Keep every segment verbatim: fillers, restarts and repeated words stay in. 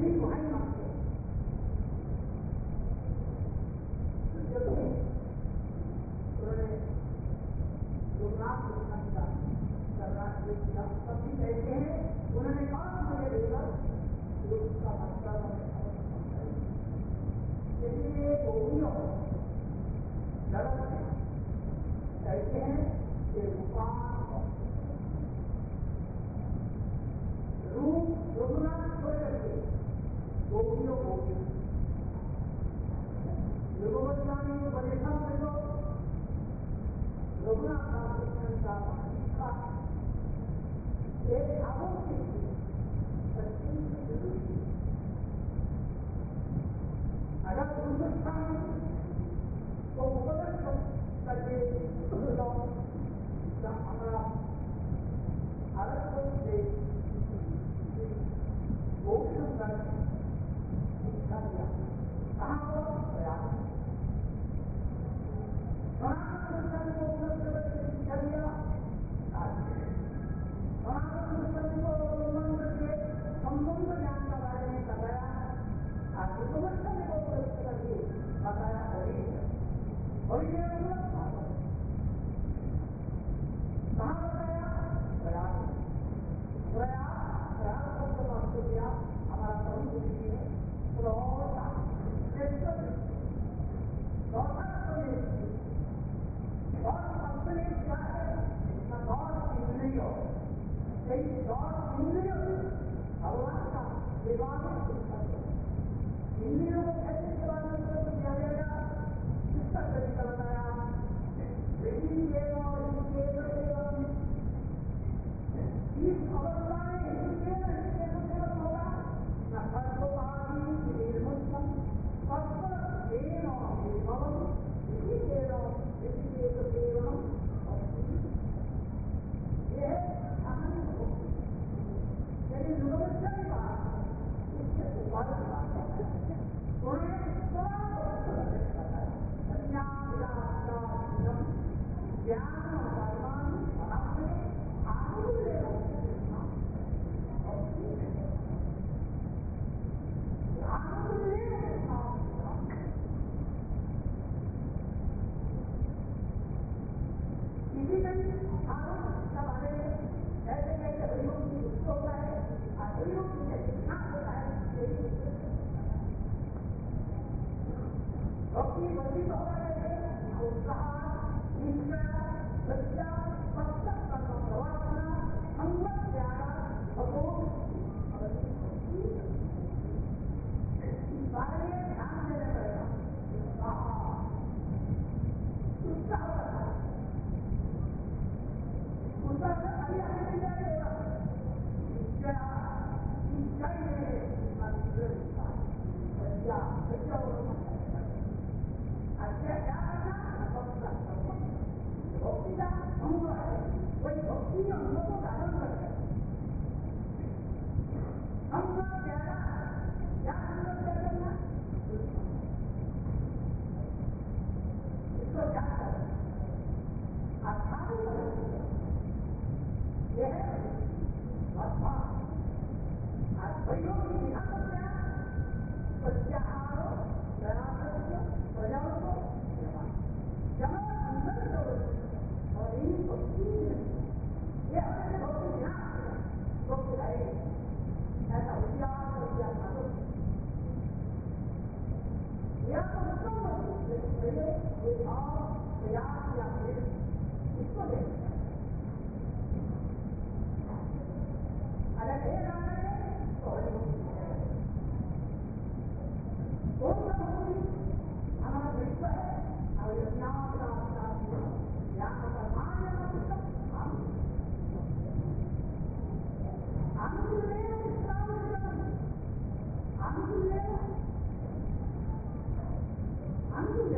ठीक वहीं मानते हैं। जब भी उन्होंने लोकनाथ का सर्वराष्ट्र किया तब भी कहते हैं उन्होंने कहा मुझे लेकर लोग का मतलब इसलिए गोवियों जगत में कहते हैं कि रूपान रूप रघुनाथ छोड़ करके गोवियों गोवियों रघुवंशानी बनेशा में तो रघुनाथ रामकृष्ण का का एक भावों की सच्ची जरूरी अगर हिंदुस्तान को उपलब्ध करके हमारा भारत को देश घोषण करने शिक्षा दिया कहाँ को प्रयास सनातन को उपलब्ध करके शिक्षा दिया सनातन को अवलंबन करके संबंध ज्ञान के बारे में बताया उपलब्ध को उपलब्ध करके बताया और ये उपलब्ध कहाँ बताया प्रयास प्रयास प्रयास शब्द का अर्थ किया हमारा प्रभु जी ने प्रौढ़ता और अपने क्या है गौर इंद्रियों गौर इंद्रियों भगवान का विवादित इंद्रियों को कैसे विवादित किया जाएगा इसका तरीका बताया इस अवस्था में इनके न इसके केवल होगा न सर्ववादी निर्मुक्तम तत्पर देन निर्मलम इसी देन इसी एक देवम यह अहम होती यदि निर्मुक्त की बात उसके ऊपर की बात है उन्हें ज्ञान और परमान अपने आमूल्य इसी में का बारे में ऐसे कैसे हरिओम की दुष्ट होता है हरिओम की कितना होता है भक्ति वर्जित होता है उत्साह निश्चय सच्चा सत्य कर्म प्रवर्तना संगत ज्ञान अबोध इस बारे में ध्यान देना पड़ेगा उत्साह करना उत्साह से अभी आगे नहीं जाएगा निश्चय निश्चय में सच्चा सच्चा अच्छा क्या करना भक्ति का अनुभव है वही भक्ति के अनुभव को धारण करते हैं हम सब ज्यादा क्या मतलब क्या करना इसको क्या करना अर्थात यह है अथवा प्रयोग की दिखा सकते हैं प्रत्याहारो प्रयास प्रजाओं को जहाँ अंदर जो और इन भक्ति ये अपने भक्ति ध्यान भक्ति है ऐसा विचार और विचार मानो यह तो उत्तम पहले ये भाव प्रयास या फिर इसको देख अगर ये जाना है तो कौन सा भक्ति हमारा विश्व है और ज्ञान का ज्ञान का मान हम अनुकूल अनुकूल अनुकूल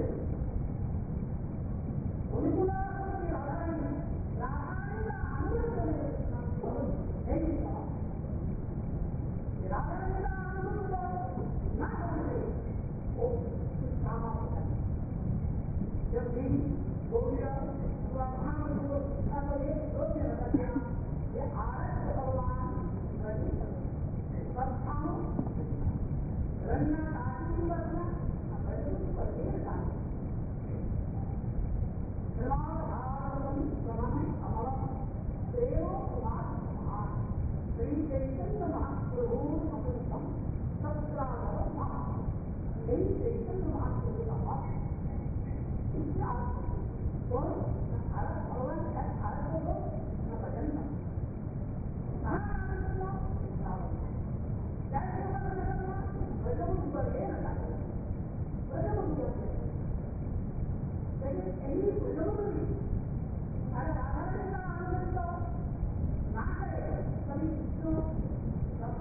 अनुकूल राधानी राधानी का अनुकूल राधानी का अनुकूल ना होने वो काम होता है जब भी गोविया ब्रह्मांड को तो एक दो में बता दिया ये आरत भगवान संस्थानों जगन्नाथ आदि वर्णा अपरम परमेश्वर सर्वाधारम प्रमाण अमरम प्रेम कुमार श्री चैतन्य महाप्रभु अपरम सत्रावम श्री चैतन्य महाप्रभु इसका और भारत भगवान है भारत को न भजन कहाँ कैसे करना भजन पर ये ना भजन लेकिन यही भजन अगर आधार का आनंद ना करे कभी तो सब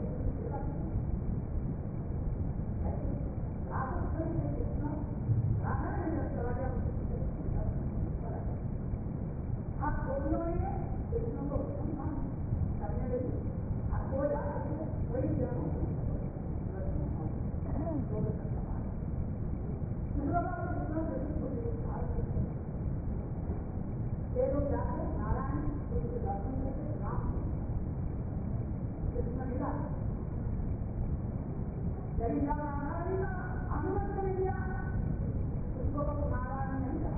आप बोलो ये कृष्ण को करने लगी आपको वही जानो ये लोग जाते नारायण उनके दर्शन करके राम कृष्ण मिला लेकिन जब नारायण का अनुमत नहीं दिया उसको तो नारायण नहीं कहा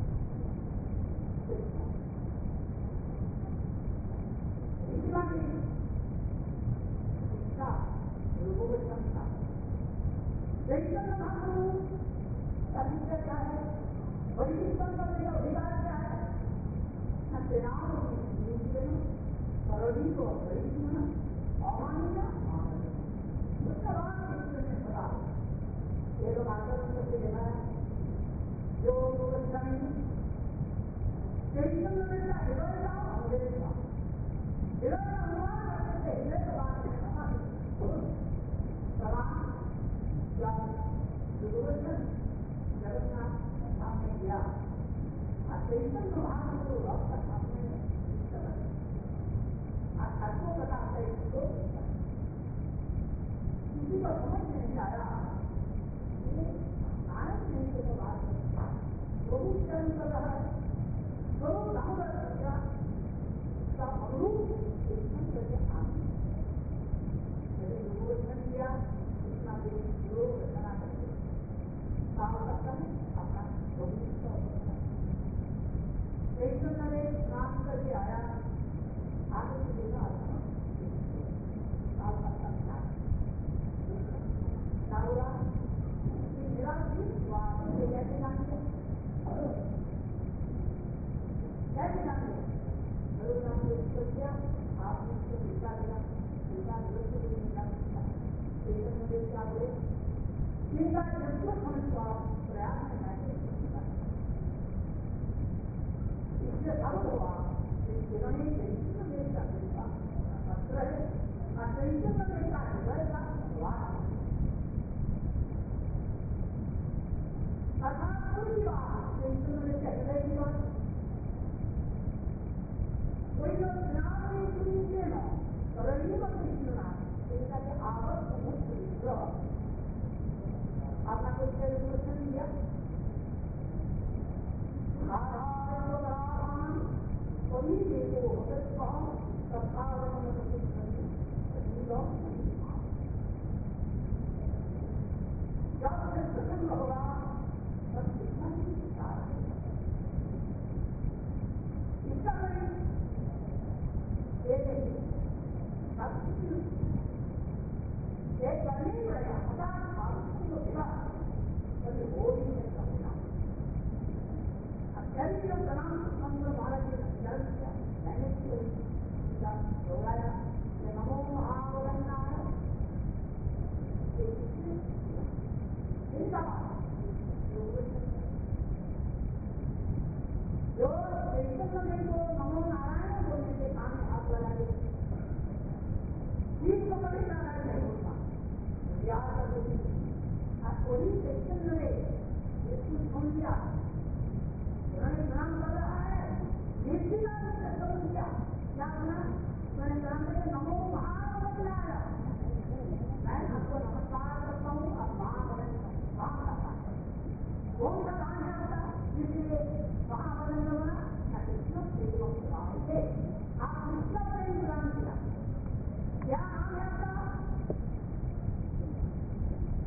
इसका लोगों को समझा चैतन्य महाप्रभु का क्या है परिवर्तन करने का अधिकार क्या है न सेनाओं की सरली को परिचन्न अमान्य उसका बाद कृष्ण ने बता ये लोग आंदोलन करके देखा है जो चैतन्य में का हृदय का अंग्रेज का हृदय का अनुमान करते थे हृदय के बाद में सलाम या दुर्दर्शन जगन्नाथ सामने किया और चैतन्य महाप्रभु रथ का सामने आपको बताते इसको किसी को समझ नहीं आया नारायण नहीं तो बात प्रभु चरण कर रहा है प्रभु राम का अनुरूप कृष्ण करके आगे दुर्दर्शन किया कृष्णा देवी योग रचना करके सावधान अपना चैतन्य ने स्नान करके आया आगे से देखा क्या हुआ मेरा कैसे जानेंगे कैसे जानेंगे नाम ने उत्तर किया आपने उसको टीका दिया टीका विरुद्ध को निकाल चैतन्य देव क्या बोले टीका जब समझ पाओ प्रयास में बैठे इससे सब हुआ जिन्होंने चैतन्य देव का कृपा पत्र है और चैतन्य देव का हृदय का वाद अर्थात कोई बात चैतन्य देव के हृदय की बात कोई लोग नाम नहीं सुनते ना सरली मत नहीं सुना इनका के आवत बहुत विग्रह आपका कुछ क्वेश्चन दिया नारायण सभी देखो प्रभाव जब से प्रसन्न होगा तब कितना ही विचार है इसका नहीं ये करनी ही पड़ेगा पचास मानसिक को दिला कभी हो ही नहीं सकता अत्यंत जो प्रणाम मंत्र महाराज ने चरण किया मैंने दोहराया ये नमो महावरन्नाय इनका जो चैतन्य को नमो नारायण बोलने के सामने हाथ लगाए ठीक तो कभी नारायण नहीं होता याद कर दो कोई चैतन्य ने इसको सुन लिया उन्होंने प्रणाम कर रहा है निर्दिला उसने समझ लिया क्या बना उन्होंने प्रणाम करके नमो महावरन्नाय मैं आपको नमस्कार करता हूँ और महावरन काम करता है कौन सा काम है आपका जिसलिए महावरन बना या कृष्ण प्रेम प्रदान थे आप कृष्ण प्रेम प्रदान किया क्या नाम है आपका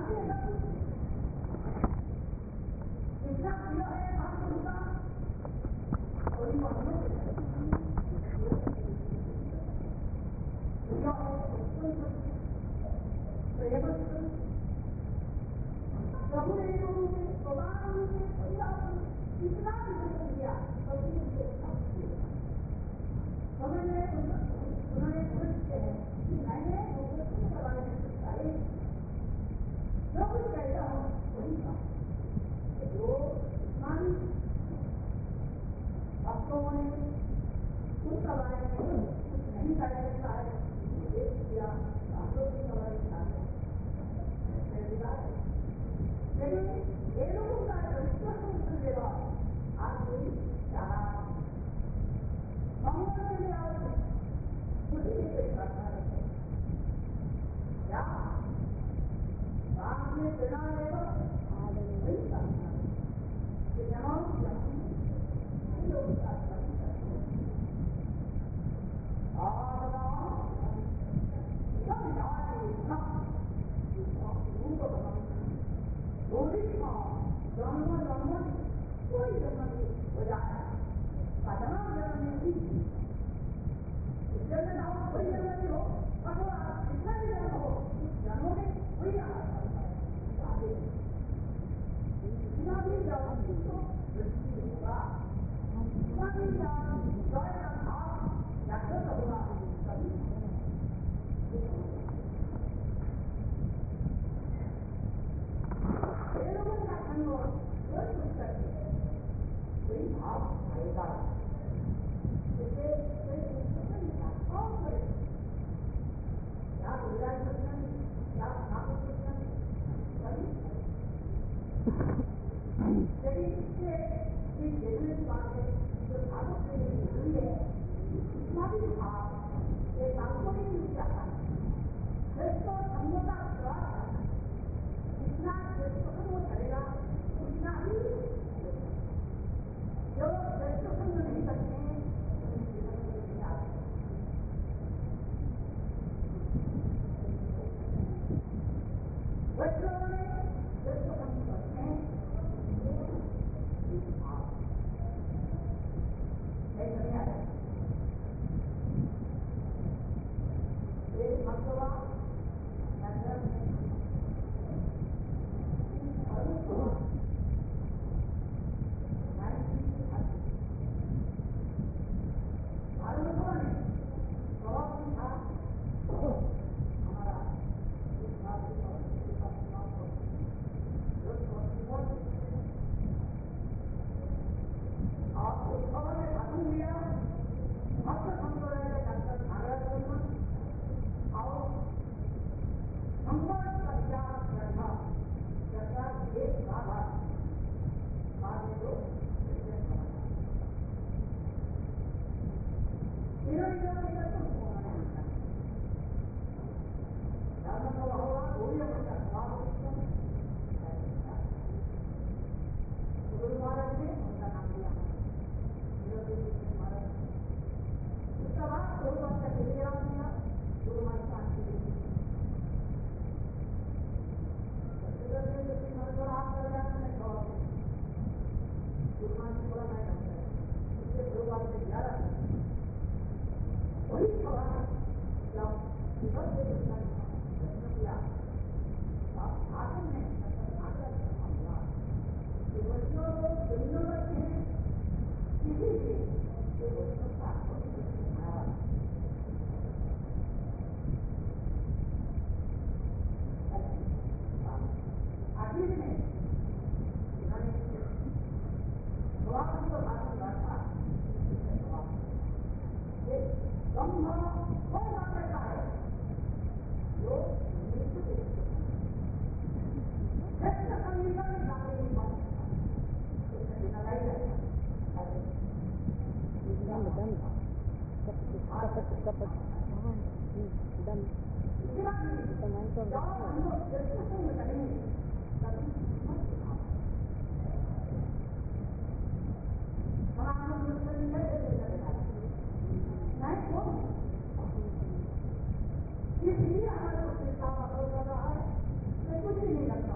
इसलिए हमारे को चिंता का हो रहा है मैं कुछ नहीं करता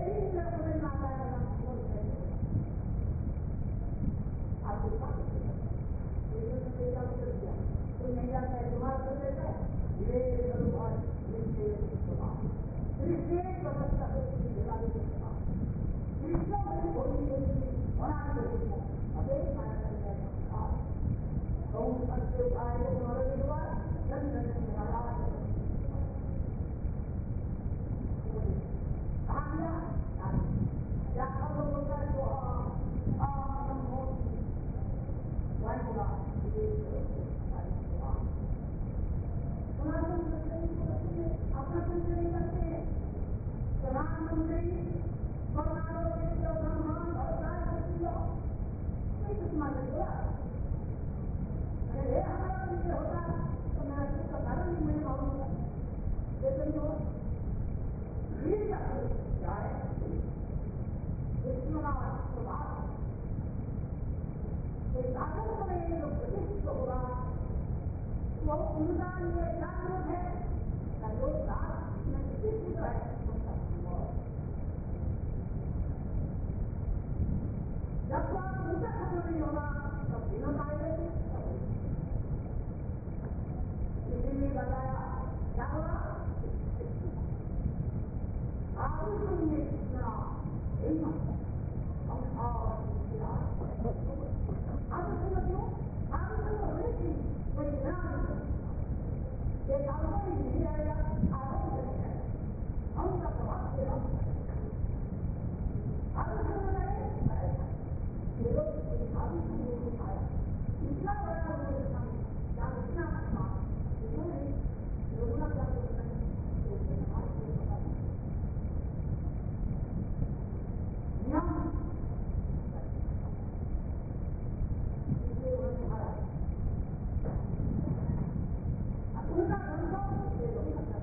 इंद्र को माता का नाम बोल रहे आपको बात ये तो तेरा कर दिया तो नहीं जाता है तुम्हारा कर देता है ये भगवान ये भगवान इससे समझता है कि दिला दे सकता इसको मैं बोली बोली बना दे अबे माया करने का तो अच्छे उपाय को तुम्हारे हुआ जन जन निकाला वो उनका ये जागरूक है जो रात में स्थित है जब तक उनका खत्म नहीं होगा तब दिनों आएंगे इसीलिए बताया क्या हुआ आभूषण में कितना हम और आभूषण क्यों आभूषण होने की कोई ध्यान ये आत्मा ही नहीं आएगा आत्मा नहीं आएगा हम का प्रभाव से हम आत्मा नहीं आएगा ये लोग आदि को उठाया इतना बड़ा उन्होंने काम क्या इतना काम उन्होंने लोगों का क्या तो समाज को पता नियम इसलिए उन्होंने कहा उनका अनुभव ये लोग करते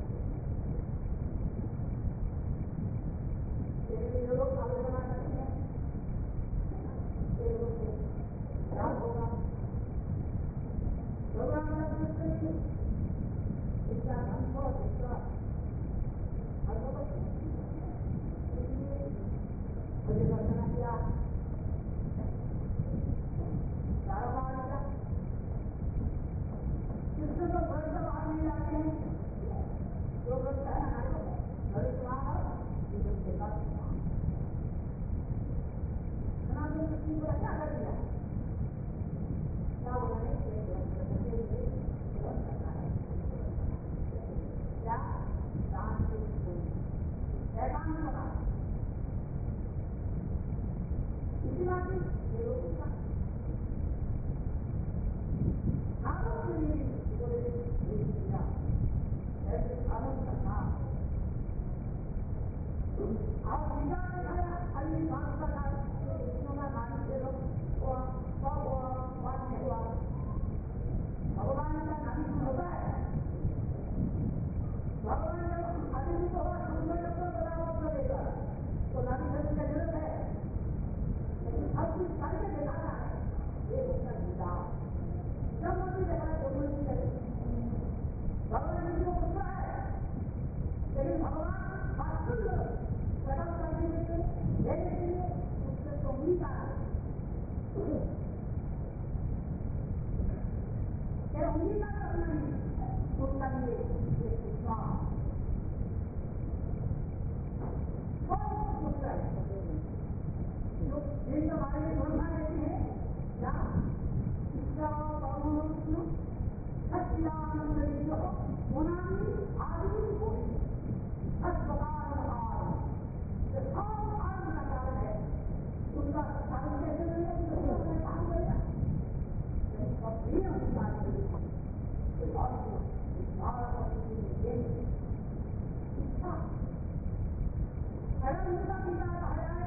हैं ये लोग आलोचना करते हैं ये लोग क्या होगा प्रोग्राम करते हैं इसका अनुभव इसका अनुभव इसलिए मुझे दर्शना किया कारोबार किया इससे तो घर सब आदमी जाते हैं जो लोग है घर सुना के बाद सनातन मुस्लिम को क्या कर दिया क्या उन्होंने क्या दान के पैगाम बना इसी बात ये लोग आनंद करना आप विचार दिखाया अली बात का नानी से लोग हुआ सब हुआ बात नहीं हुआ भगवान का नानी होता है भगवान जब आदमी को सुंदर बराबर करेगा तो नानी करने की जरूरत है लेकिन अब कुछ करके दिखाना है ये उसका विचार जब मुझे देखा तो मुझे भगवान जी को गुस्सा है लेकिन भगवान वास्तव प्रकट करने के लिए देने के लिए उससे तो अंगीकार है अंगीकार करना ही उसका लिए गुस्सा बहुत गुस्सा है जो जिनके बारे में घोषणा देती है क्या इसका परमाणु सच्चिदानंद होनानी आदि होनी अस्पताल का कारण है उनका कारण कैसे मिले काम करेगा अगर उनका पिता आया है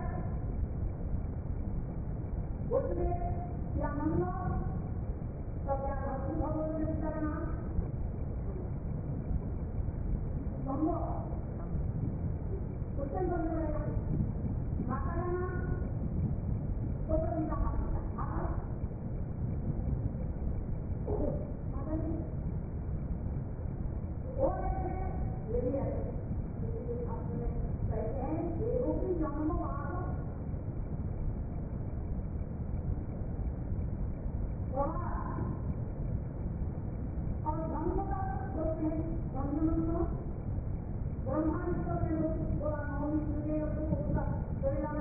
उसने क्या मांगना तब क्या भक्ति भगवान ने पिता का नाम संभव उससे बनने पड़ेगा माता का नाम तो पिता माता और ऐसे ये भी है कहते हैं देवों की ब्रह्म ब्रह्मांड में बोला नौमी सुने होता परिणाम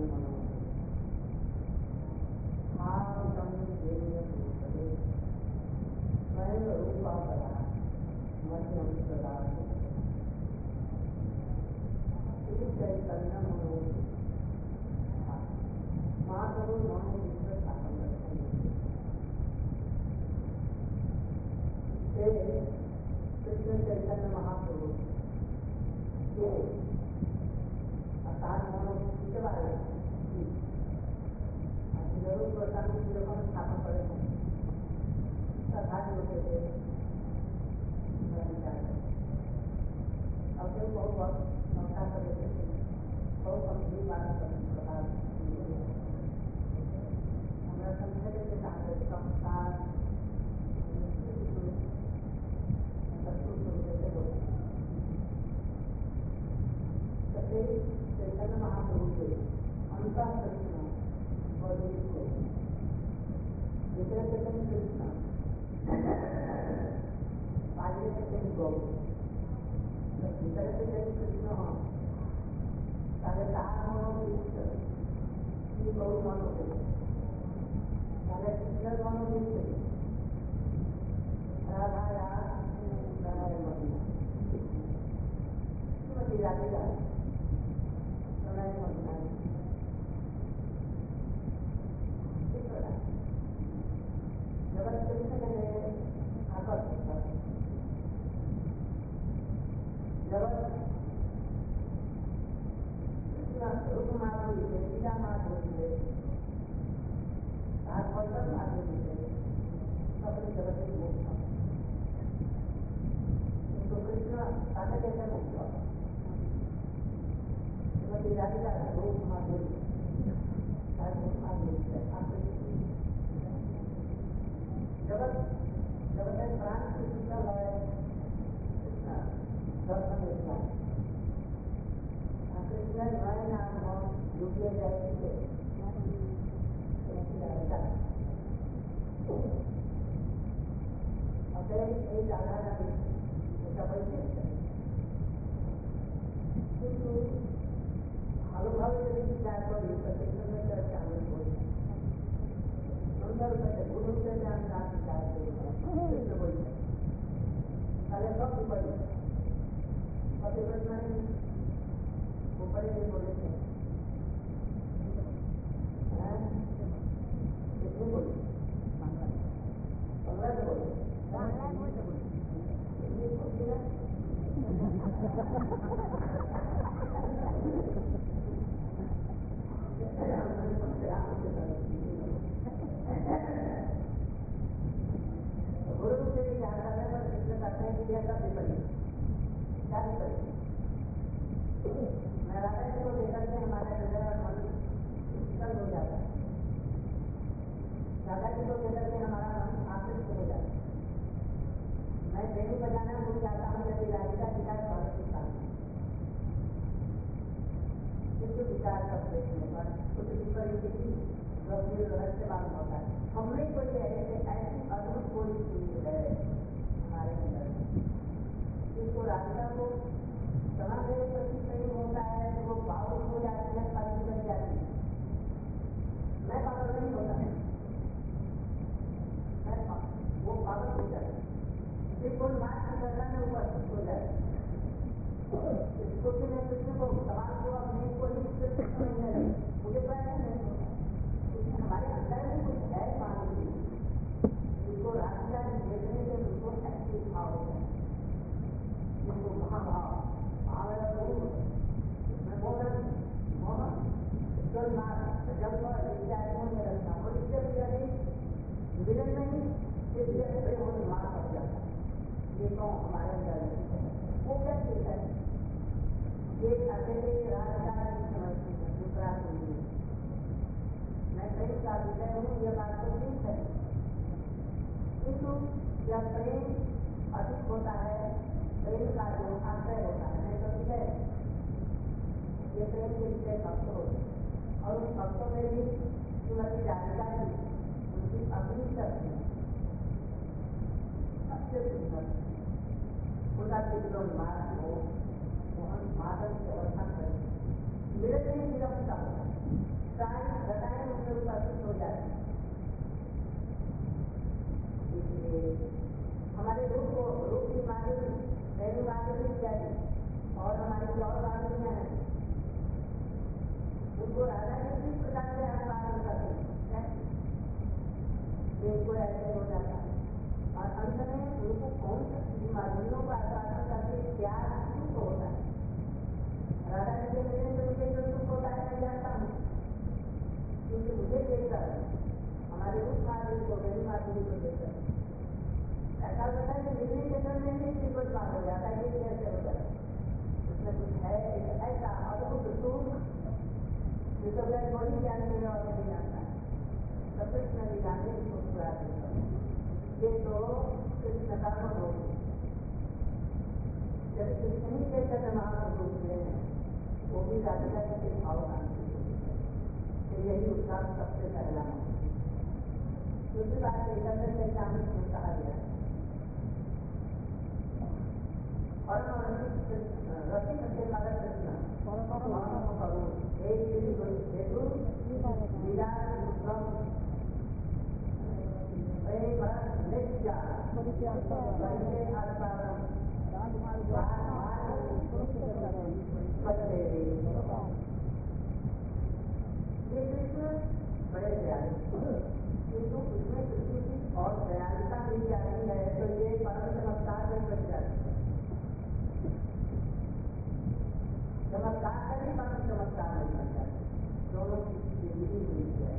चैतन्य मनोहर महापुरुषम देवीय पुरुषे स्वयं रूपा परा मध्यम सदा श्री चैतन्य मनोहर महाप्रभु नौने विश्व स्थापन करते हैं। कृष्ण चैतन्य महाप्रभु के अवतार मनोहर के बारे में जरूर प्रकार के लोगों ने स्थापन करे हैं अवतार होते थे अब तो बहुत बहुत नमस्कार कर देते थे बहुत गंभीर बात प्रकार हमारा समझने के चाहते संस्कार चैतन्य महाप्रभु के अंतर कृष्ण और दूसरे चैतन्य कृष्ण आगे चैतन्य गौ दूसरे चैतन्य कृष्ण हो साढ़े चार मनो गौ मनो साढ़े कृष्ण मनो राधा राधा मती राधे राधे जगत कृष्ण के आकर्षित कर जगत कृष्ण रूप माधुरी से लीला माधुरी से तात्पर्य माधुरी से अपनी जगत की मुक्त तो कृष्ण ताकत कैसे मुक्त राधिका रूप माधुरी माधुरी से जगत जगत है प्राण की शीतल है दर्शन देता है कृष्ण नए नाम हो योग्य जाए अतः एक आधार उसका परिचय किंतु अनुभव यदि विचार करी तो चैतन्य चर्चा में कोई सुंदर से गुरु से ज्ञान का विचार कृष्ण बोल पहले सब ऊपर पति प्रश्न ऊपर ही बोले थे कितने बोले पंद्रह से बोले गुरु से विचार करने पर कृष्ण करते हैं कि यह सब विपरीत क्या विपरीत मैं राधा जी को लेकर के हमारे हृदय और मन शीतल हो जाता है राधा जी को लेकर के हमारा मन आकृष्ट हो जाता है मैं वेणु बजाना भूल जाता हूँ यदि राधिका जी का स्वर के साथ किंतु विचार कर देखने पर कुछ विपरीत ही गंभीर रहस्य मालूम होता है हमने कोई ऐसे ऐसी अद्भुत कोई चीज है हमारे अंदर जिसको राधिका को सना देव प्रति प्रेम होता है तो वो भावुक हो जाती है पागल बन जाती है मैं पागल नहीं होता मैं वो पागल हो जाती है फिर कोई बात की करना में उपस्थित हो जाए इसको फिर कृष्ण को सवाल को अपने को ही समझने लगे मुझे पैसा नहीं होता क्योंकि हमारे अंदर में कुछ है मानवी जिसको राधिका देखने से उनको ऐसे भाव होता है जिसको महाभाव भाव है पूर्ण मैं बोल रहा हूँ मोहन ईश्वर नाथ जब विद्यार्थियों में रखना और इससे भी यदि मिलन नहीं इसलिए प्रेम होने मार पड़ जाता है ये तो हमारे अंदर वो क्या चीज है एक अकेले राधिका की समझती है दूसरा सुनिए मैं प्रेम का विषय हूँ यह बात तो ठीक है किंतु जब प्रेम अधिक होता है प्रेम का जो आश्रय होता है नहीं तो विषय ये प्रेम के विषय भक्त होते हैं और उन भक्तों में भी श्रीमती राधिका जी उनकी अपनी शक्ति सबसे सुंदर उनका चित्रों मार्ग हो मोहन माधव की अवस्था करें मेरे लिए विरक्त होता है सारी घटाएं उनके ऊपर अभिष्ट हो जाती है। इसलिए हमारे रूप को रूप की माधुरी, रेणु माधुरी इत्यादि और हमारी जो और माधुरियाँ हैं उनको राधा जी किस प्रकार से अनुवाद करते हैं, उनको ऐसे हो जाता है। और अंत में उनको कौन सी माधुरियों का आस्वादन करके क्या सुख होता है। राधा जी के मिलने से मुझे जो सुख होता है मैं जानता हूँ, क्योंकि मुझे देखकर हमारे रूप माधुरी को, रेणु माधुरी को देखकर ऐसा होता है कि मिलने के समय में भी कुछ बात हो जाता है। ये कैसे हो जाता है, उसमें कुछ है एक ऐसा अद्भुत सुख जिसको मैं वही जानते हैं और नहीं जानता है। सब कृष्ण भी जाने इसको पूरा देता है। ये तो कृष्ण का अनुभव है। जब कृष्ण ही चैतन्य महाप्रभु हुए हैं वो भी राधिका जी के भाव मानते हैं, तो यही उसका सबसे पहला है। दूसरी बात एकत्र चैतन्य में कहा गया है और रसिक के मदद कृष्ण एक हेतु लीला ये कृष्ण बड़े दयालु, किंतु उसमें कृष्ण की और दयालुता मिल जाती है तो ये परम चमत्कार में बन जाती है। चमत्कार का भी परम चमत्कार नहीं बन जाता, दोनों की मिली हुई है।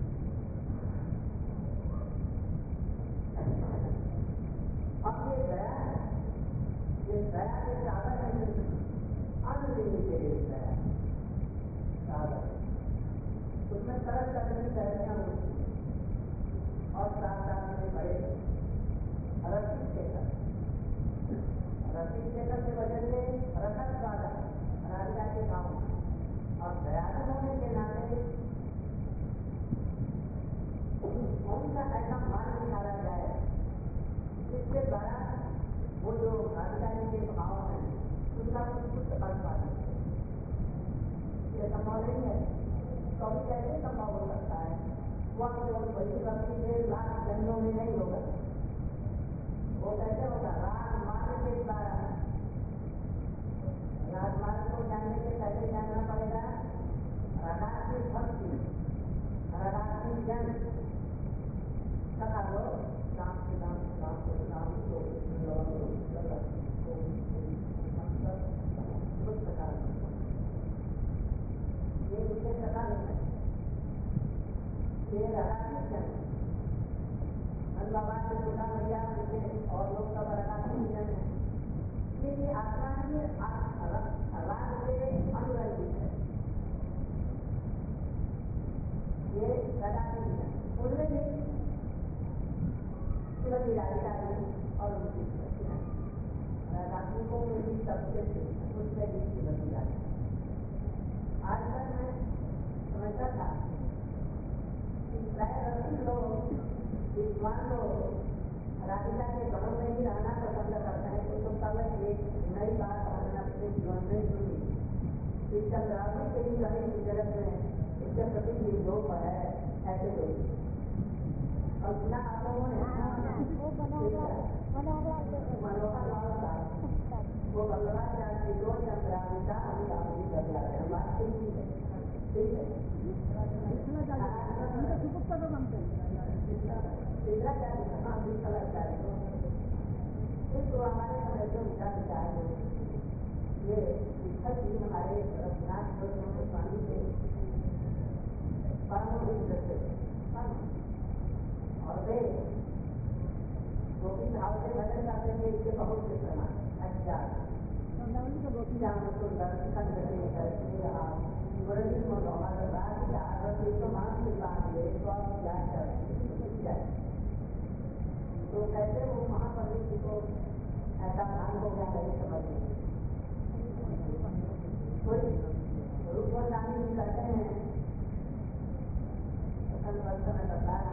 अब ये दया है, ये दया के सागर है, अनलिमिटेड दया सागर, उसमें तरह तरह की दयाएं होती है और साथ साथ में बड़े रसिक चेतन, रसिक चेतन के वजह से रसद वाला राधिका के भाव और दयालु होने के नाते कौन सा ऐसा मार्ग निकाला जाए जिसके द्वारा वो जो राधिका जी के भाव हैं उनका कुछ कुछ अर्थ पाने। ये संभव नहीं है, कभी कैसे संभव हो सकता है? वह जो वही भक्ति के लाख जन्मों में नहीं होगा, वो कैसे होगा? राजमार्ग के द्वारा। राजमार्ग को जानने के पहले जानना पड़ेगा राधात्मी भक्ति, राधात्मी जन कथा लो राम के नाम राम के नाम को कुछ प्रकार ये मुझे पता नहीं है। ये राधात्मी जन मन बाबा के छोटा भैया मुझे और लोग सब राधात्मी जन है। ये आत्मा राग से अनुरंजित है। ये राधात्मी जन उनमें भी श्रीमती राधिका जी और उनकी राधात्मिकों में भी सबसे उसमें भी श्रीमती राधिका। आज तक मैं समझता था कि प्राय रसिक लोग, विद्वान लोग राधिका के गणों में ही रहना पसंद करते हैं। तो कल एक नई बात हमने अपने जीवन में सुनी कि चंद्रावली के ही रही जगत में इसके प्रति विद्रोह है ऐसे लोग। और बिना आप लोगों ने मनोहर लाल साहब वो बल्लभाचार्य की दो चंद्रावली का हम गाँव कर जाते हैं। बात ठीक है, ठीक है। इसको हमारे समय से उनका विचार है। ये विठल जी हमारे रघुनाथ स्वामी के परम मित्र और वे गोपी भाव से भजन करते थे। इसके बहुत से प्रमाण अच्छा श्याम सुंदर संगति करते रहा मुरली मनोहर राधिका रति तो मानस बांधे तो कैसे वो महापंडित जी को ऐसा भान हो गया नहीं समझ कोई रूप गोस्वामी जी कहते हैं वर्ष में बताया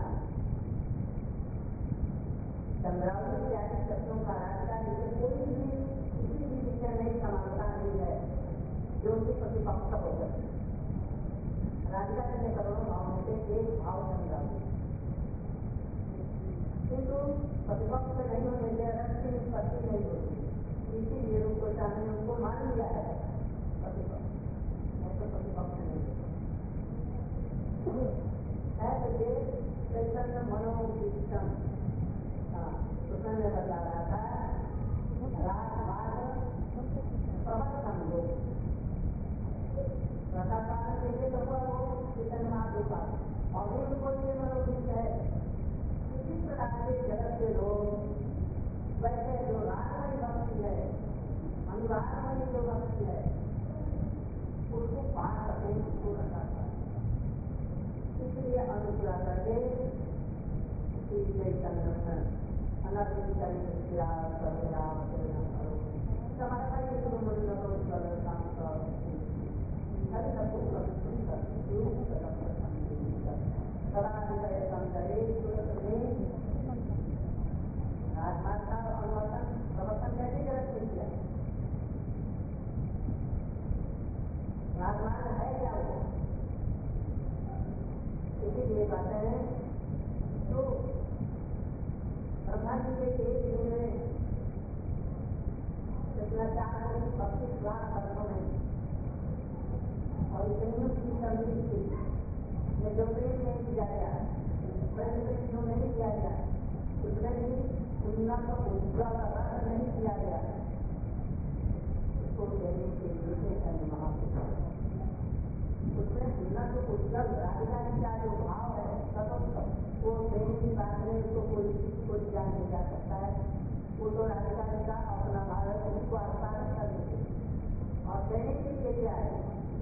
चंद्रावली इत्यादि शब्दों का राधिका जी से कोई भी किसी भी विषय में समानता नहीं है जो उनकी प्रतिपक्ष हो सकती। राधिका जी ने करोड़ों भाव में से एक भाव समझा किंतु प्रतिपक्ष नहीं होने से रस की उत्पत्ति नहीं होती, इसीलिए रूप गोस्वामी ने उनको मान लिया है प्रतिपक्ष, नहीं तो प्रतिपक्ष नहीं है। तो ये चैतन्य मनोविष्टम, उसमें मैं बता रहा था राजमार्ग प्रवर्तन लोग रसापालन कैसे होगा वो चैतन्य महाप्रभु और भी उनको ये मनोविष्ट है। इसी प्रकार के जगत के लोग वैसे जो राजमयी भक्ति है, अनुरागमयी जो भक्ति है, उसको पा सके, उसको रखा था। इसलिए अनुग्रह करके श्री चैतन्य अनर्पित करेंगे समर्पण राजमाता अनुवर्तन प्रवर्तन कैसे जगत में किया, राजमान है क्या वो, इसीलिए कहते हैं जो ब्रह्मा जी के एक दिन में इतना चार बत्तीस लाख वर्षों में और इतनी की सर्विस थी, ये जो प्रेम नहीं किया गया, प्रेम जो नहीं किया गया, उसमें भी उन्नत उज्ज्वल रस नहीं किया गया, उसको देने के लिए चैतन्य महाप्रभु उसमें उन्नत उज्ज्वल राधिका जी का जो भाव है सतत वो देने की बात में उसको कोई को दिया नहीं जा सकता है। वो तो राधिका जी का अपना भाव है, उसको आस्वादित करने के और देने के लिए क्या है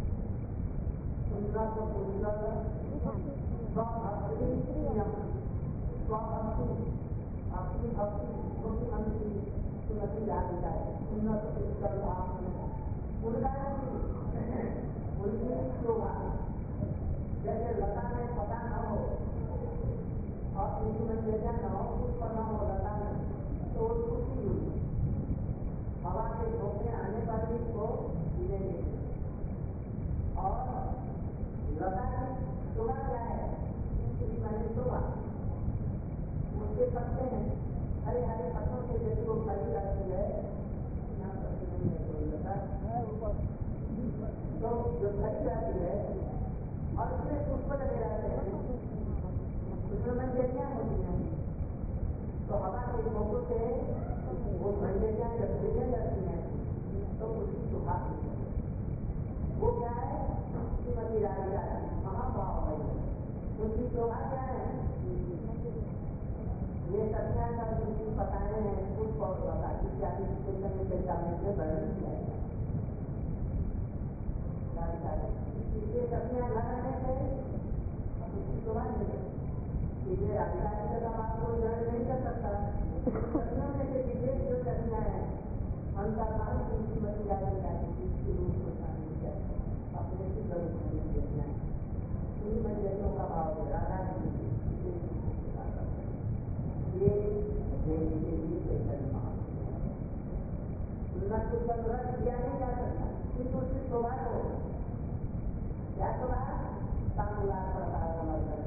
उन्नत उज्ज्वल स्वभक्ति स्वभक्ति अपनी भक्ति क्योंकि हम श्रीमती राधिका है उन्नत उज्ज्वल भाव उनका उनकी शोभा जैसे लता में पता न हो और इंस्ट्रूमेंटेशन न हो, उस पर न हो लता में तो उसकी हुई हवा के झोंके आने पर भी वो गिरेंगे। और लता की शोभा क्या है, उसकी मैंने शोभा उसके पत्ते हैं हरे हरे पत्तों से जैसे वो खड़ी रहती है, यहाँ पत्ते नहीं है कोई लता तो जो खड़ी रहती है और उसमें पुष्प लगे रहते हैं, उसमें मंजरियाँ होती हैं, तो हवा के झोंकों से वो मंजरियाँ जब गिरने लगती हैं तो उसकी शोभा वो क्या है श्रीमती राधिका महाभाव है, उनकी शोभा क्या है, ये सत्या का जिनकी बताए हैं पुष्प और लता इत्यादि चैतन्य चैतन्य में वर्णन किया है। ये सत्या न रहने से उसकी शोभा नहीं है, इसलिए राधिका जी का बात कोई ग्रहण नहीं कर सकता। सत्यों में से विशेष जो सत्या है अंतर्मान की श्रीमती राधिका की रूप में शामिल है, अपने की गलत नहीं देखना है, उन मंजरियों का भाव है राधा जी ये देने के लिए चैतन्य उन्नत उज्ज्वल रस दिया नहीं जा सकता, किंतु उसकी शोभा को क्या शोभा तामुलार प्रकार समर्थन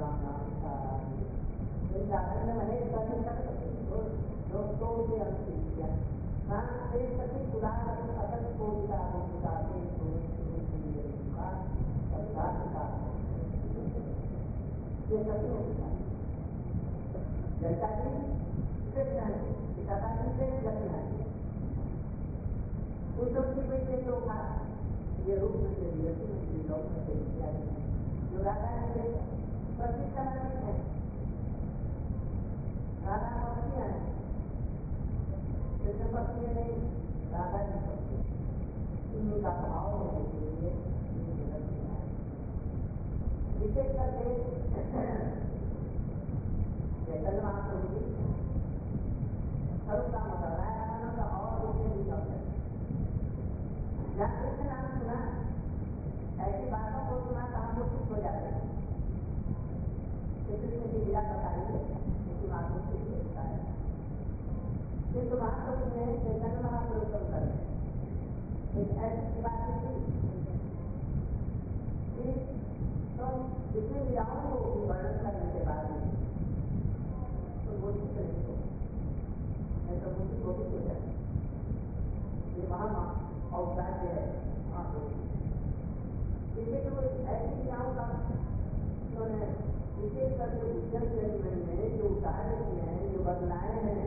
वृंदावन में अनेक दर्शन कर सकते दोस्तों से अंकित किया से सभी उदाहरण अटल कोविदा भूमिका के ये सभी जनता जी से पिता जी से लक्ष्मण उनको की कोई से तो था ये रूप में से व्यक्ति में से लोग में से इत्यादि जो राधा के प्रसिद्ध समर्पित है, राधा भक्तियाँ हैं, कृष्ण भक्तियाँ नहीं, राधा की भक्ति इन्हीं का भाव होने के लिए विशेष करके चैतन्य महाप्रभु जी स्वरूप का मतलब राधानंद का और रूप में भी शब्द है। जब कृष्ण नाम सुना ऐसी बातों को सुना तो हम लोग चुप हो जाते हैं, कृष्ण की लीला बताई है क्योंकि महाप्रभु से ही होता है, किंतु महाप्रभु ने चैतन्य महाप्रभु को कर एक ऐसी बात की लीलाओं को वर्णन करने के बाद में तो वो ठीक नहीं हो, नहीं तो मुझे वो भी हो जाए। ये वहाँ औदार्य है। इसलिए जो ऐसी लीलाओं का उन्होंने विशेष करके उद्यम चरित्र में जो कार्य किए हैं, जो बदलाए हैं,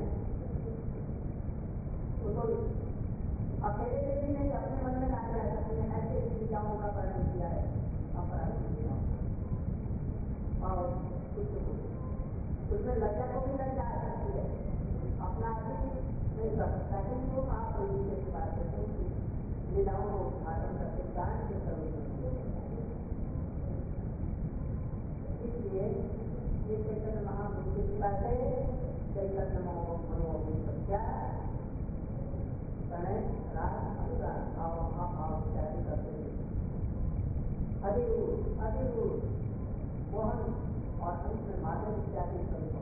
वो तो अकेले भी नहीं अपने मन में लाए जा सकते हैं। ऐसे लीलाओं का वर्णन किया है अपराध लीलाओं और उसमें लज्जा को भी लज्जा आ सकती है, अपना आदमी नहीं कर सकता। लेकिन वो आप नीचे की बात करते हैं, लीलाओं को उद्घाटन करके दान के स्वरूप में, इसलिए ये चैतन्य महाप्रभु की बात है। चैतन्य मनोमोहन सत्या तने राग अनुराग भाव महाभाव इत्यादि करते हैं। अधिरूप अधिरूप मोहन और अंत में माधव इत्यादि स्वरूप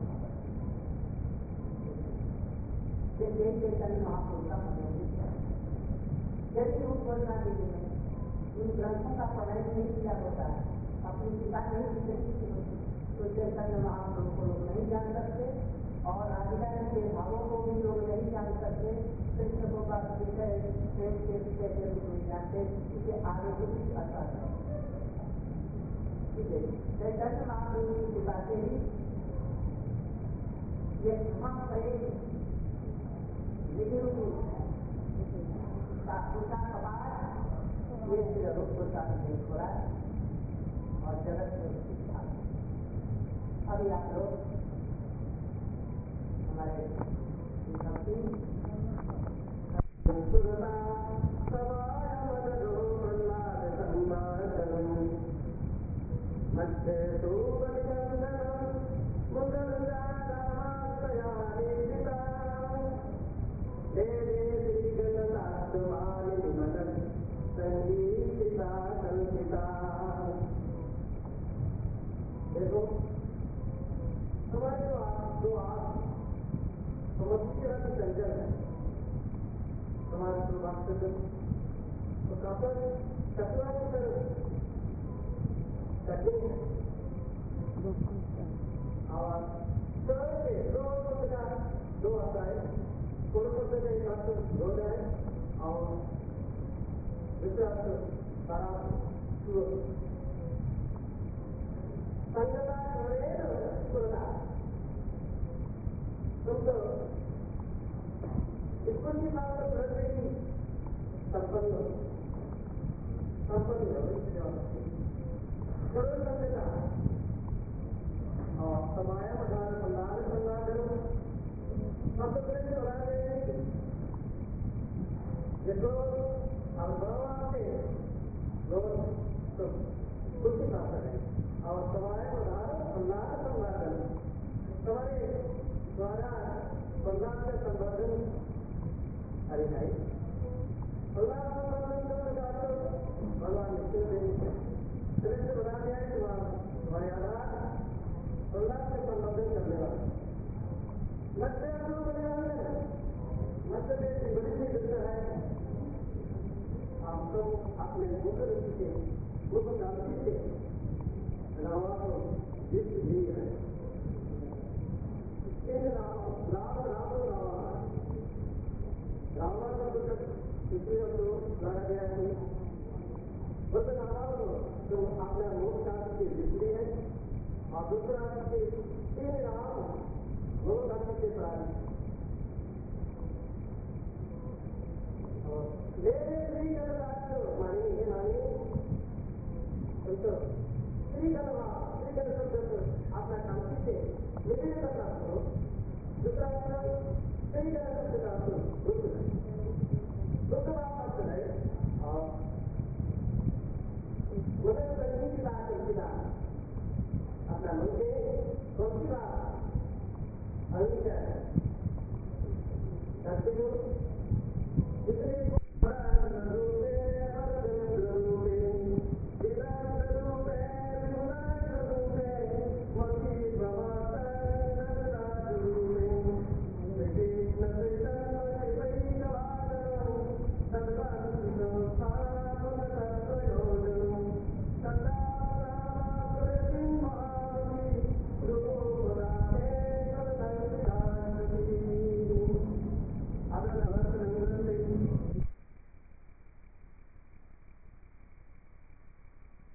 ये चैतन्य महाप्रभु का मनोहित है। यदि रूप वर्णा देवी ने इन ग्रंथों का पढ़ाई नहीं किया होता, अपनी पिता नहीं की होती, तो चैतन्य महाप्रभु को लोग नहीं जान सकते और राधिका के भावों को भी लोग नहीं जान सकते। कृष्ण को का विषय प्रेम के विषय के रूप में जानते, इसे आगे कुछ असर है। चैतन्य महाप्रभु की कृपा से ही ये महाप्रेम निधिरूप का उसका कपाट ये रूप को सामने छोड़ा और जगत में शिक्षा। अभी आप लोग हमारे मध्य देखो तुम्हारे जो आप जो आप समस्या की संजन है, तुम्हारे जो बात करते तो कपल कपड़ा की तरह कठिन है और सरल से दो का दो आता है, थोड़े से एक अर्थ दो है और दूसरा अर्थ सारा संगता तुम तो स्कूल की बात तो करते ही संपन्न हो संपन्न हो थोड़ी संगता और समाय प्रधान संधान संधान करो सब तो प्रेम बना रहे देखो अनुभव से लोग तो कुछ ही बात करें और समाय प्रधान संधान संधान करो तुम्हारे द्वारा संधान से संवर्धन हरि भाई संधान संवर्धन को बताओ भगवान निश्चित देंगे श्रेष्ठ बना दिया है तुम्हारे आधार संधान से संवर्धन करने वाला मध्य अनुभव बने वाले मध्य देश बड़ी सी दुनिया है। आप तो अपने मुख रुचि से मुख शांति से रामा को जित भी है। राम राम राम राम रावण का तो इसलिए तो लगा गया है बस रावण तो आपने मुख शांति की जितनी है और दूसरा के तीन राम दो धर्म के प्राणी मेरे श्री गणराज मानी है मानी तो श्री गणवा श्री गण शब्द अपना शांति से विभिन्न करना हो दूसरा श्री गण शब्द का